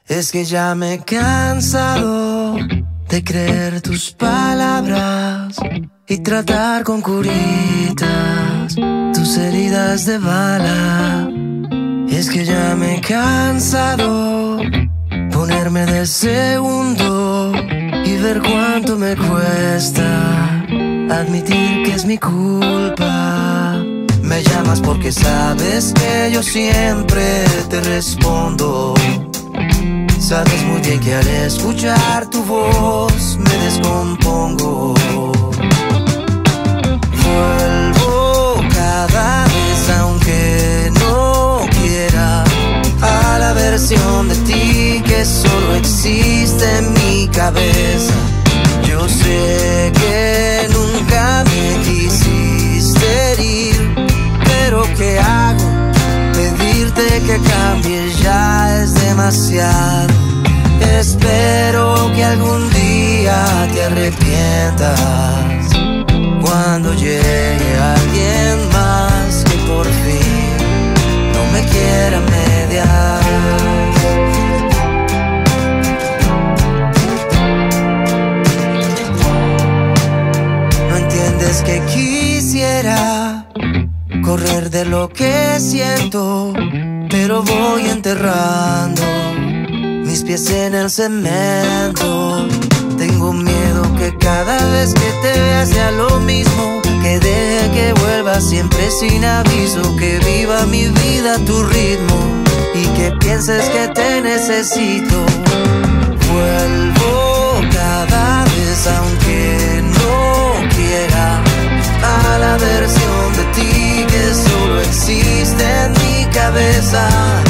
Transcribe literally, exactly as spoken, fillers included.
Es que ya me he cansado de creer tus palabras y tratar con curitas tus heridas de bala. Es que ya me he cansado ponerme de segundo y ver cuánto me cuesta admitir que es mi culpa. Me llamas porque sabes que yo siempre te respondo. Sabes muy bien que al escuchar tu voz me descompongo. Vuelvo cada vez aunque no quiera a la versión de ti que solo existe en mi cabeza. Yo sé que nunca me quisiste herir, pero ¿qué hago? Pedirte que cambies ya es demasiado. Espero que algún día te arrepientas cuando llegue alguien más que por fin no me quiera mediar. No entiendes que quisiera correr de lo que siento, pero voy enterrando mis pies en el cemento. Tengo miedo que cada vez que te vea sea lo mismo, que deje que vuelva siempre sin aviso, que viva mi vida a tu ritmo y que pienses que te necesito. Vuelvo cada vez aunque no quiera a la versión de ti que solo existe en mi cabeza.